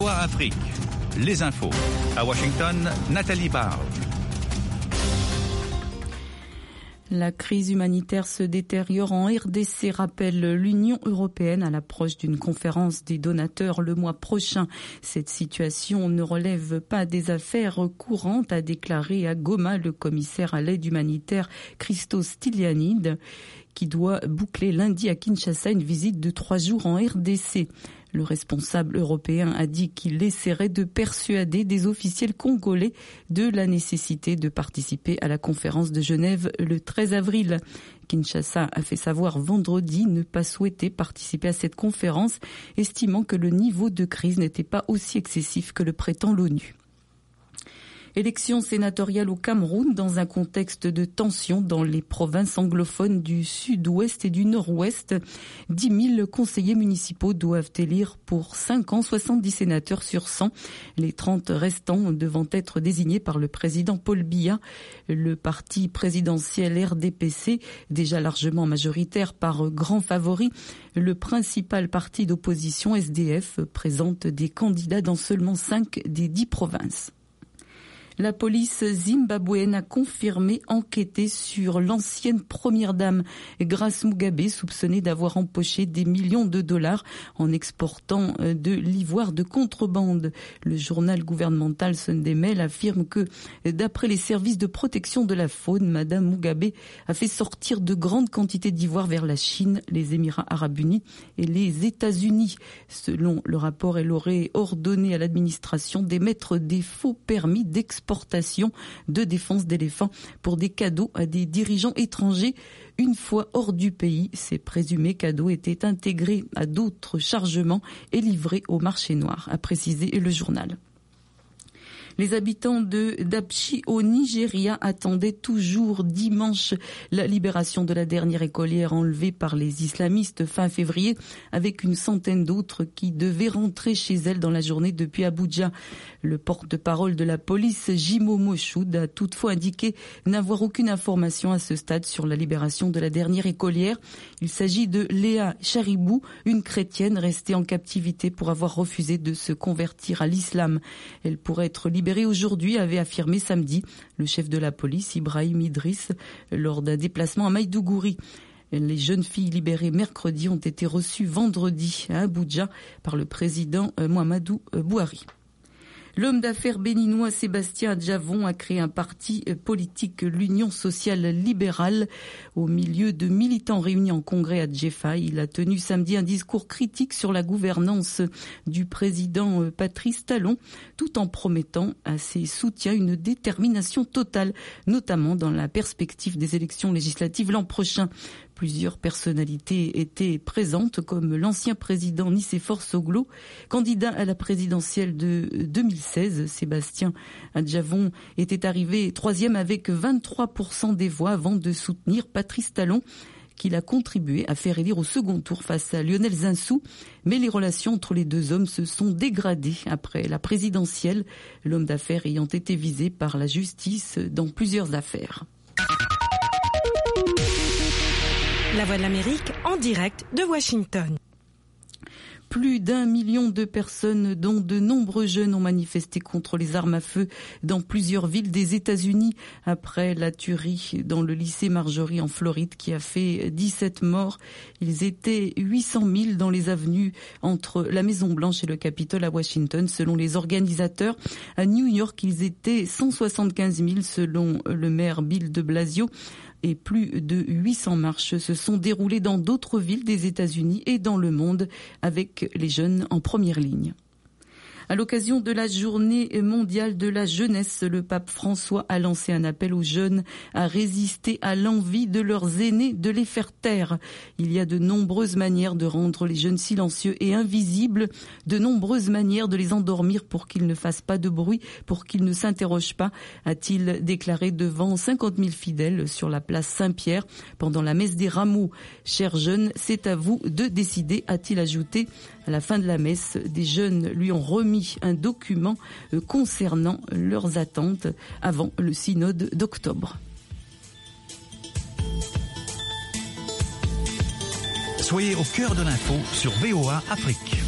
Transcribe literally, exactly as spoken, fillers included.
Afrique, les infos. À Washington, Nathalie Barge. La crise humanitaire se détériore en R D C, rappelle l'Union européenne à l'approche d'une conférence des donateurs le mois prochain. Cette situation ne relève pas des affaires courantes, a déclaré à Goma le commissaire à l'aide humanitaire Christos Stylianides, qui doit boucler lundi à Kinshasa une visite de trois jours en R D C. Le responsable européen a dit qu'il essaierait de persuader des officiels congolais de la nécessité de participer à la conférence de Genève le treize avril. Kinshasa a fait savoir vendredi ne pas souhaiter participer à cette conférence, estimant que le niveau de crise n'était pas aussi excessif que le prétend l'ONU. Élection sénatoriale au Cameroun dans un contexte de tension dans les provinces anglophones du sud-ouest et du nord-ouest. dix mille conseillers municipaux doivent élire pour cinq ans soixante-dix sénateurs sur cent. Les trente restants devant être désignés par le président Paul Biya. Le parti présidentiel R D P C, déjà largement majoritaire par grand favori, le principal parti d'opposition S D F, présente des candidats dans seulement cinq des dix provinces. La police zimbabwéenne a confirmé enquêter sur l'ancienne première dame Grace Mugabe, soupçonnée d'avoir empoché des millions de dollars en exportant de l'ivoire de contrebande. Le journal gouvernemental Sunday Mail affirme que, d'après les services de protection de la faune, Madame Mugabe a fait sortir de grandes quantités d'ivoire vers la Chine, les Émirats arabes unis et les États-Unis. Selon le rapport, elle aurait ordonné à l'administration d'émettre des faux permis d'exportation de défense d'éléphants pour des cadeaux à des dirigeants étrangers. Une fois hors du pays, ces présumés cadeaux étaient intégrés à d'autres chargements et livrés au marché noir, a précisé le journal. Les habitants de Dapchi au Nigeria attendaient toujours dimanche la libération de la dernière écolière enlevée par les islamistes fin février, avec une centaine d'autres qui devaient rentrer chez elles dans la journée depuis Abuja. Le porte-parole de la police, Jimo Moshood, a toutefois indiqué n'avoir aucune information à ce stade sur la libération de la dernière écolière. Il s'agit de Léa Charibou, une chrétienne restée en captivité pour avoir refusé de se convertir à l'islam. Elle pourrait être libérée aujourd'hui, avait affirmé samedi le chef de la police, Ibrahim Idriss, lors d'un déplacement à Maïdougouri. Les jeunes filles libérées mercredi ont été reçues vendredi à Abuja par le président Muhammadu Buhari. L'homme d'affaires béninois Sébastien Adjavon a créé un parti politique, l'Union sociale libérale. Au milieu de militants réunis en congrès à Djefa, il a tenu samedi un discours critique sur la gouvernance du président Patrice Talon, tout en promettant à ses soutiens une détermination totale, notamment dans la perspective des élections législatives l'an prochain. Plusieurs personnalités étaient présentes, comme l'ancien président Nicéphore Soglo, candidat à la présidentielle de deux mille seize. Sébastien Adjavon était arrivé troisième avec vingt-trois pour cent des voix avant de soutenir Patrice Talon, qu'il a contribué à faire élire au second tour face à Lionel Zinsou. Mais les relations entre les deux hommes se sont dégradées après la présidentielle, l'homme d'affaires ayant été visé par la justice dans plusieurs affaires. La Voix de l'Amérique en direct de Washington. Plus d'un million de personnes, dont de nombreux jeunes, ont manifesté contre les armes à feu dans plusieurs villes des États-Unis après la tuerie dans le lycée Marjorie en Floride qui a fait dix-sept morts. Ils étaient huit cent mille dans les avenues entre la Maison-Blanche et le Capitole à Washington, selon les organisateurs. À New York, ils étaient cent soixante-quinze mille selon le maire Bill de Blasio. Et plus de huit cents marches se sont déroulées dans d'autres villes des États-Unis et dans le monde, avec les jeunes en première ligne. À l'occasion de la journée mondiale de la jeunesse, le pape François a lancé un appel aux jeunes à résister à l'envie de leurs aînés de les faire taire. Il y a de nombreuses manières de rendre les jeunes silencieux et invisibles, de nombreuses manières de les endormir pour qu'ils ne fassent pas de bruit, pour qu'ils ne s'interrogent pas, a-t-il déclaré devant cinquante mille fidèles sur la place Saint-Pierre pendant la messe des Rameaux. Chers jeunes, c'est à vous de décider, a-t-il ajouté. À la fin de la messe, des jeunes lui ont remis un document concernant leurs attentes avant le synode d'octobre. Soyez au cœur de l'info sur V O A Afrique.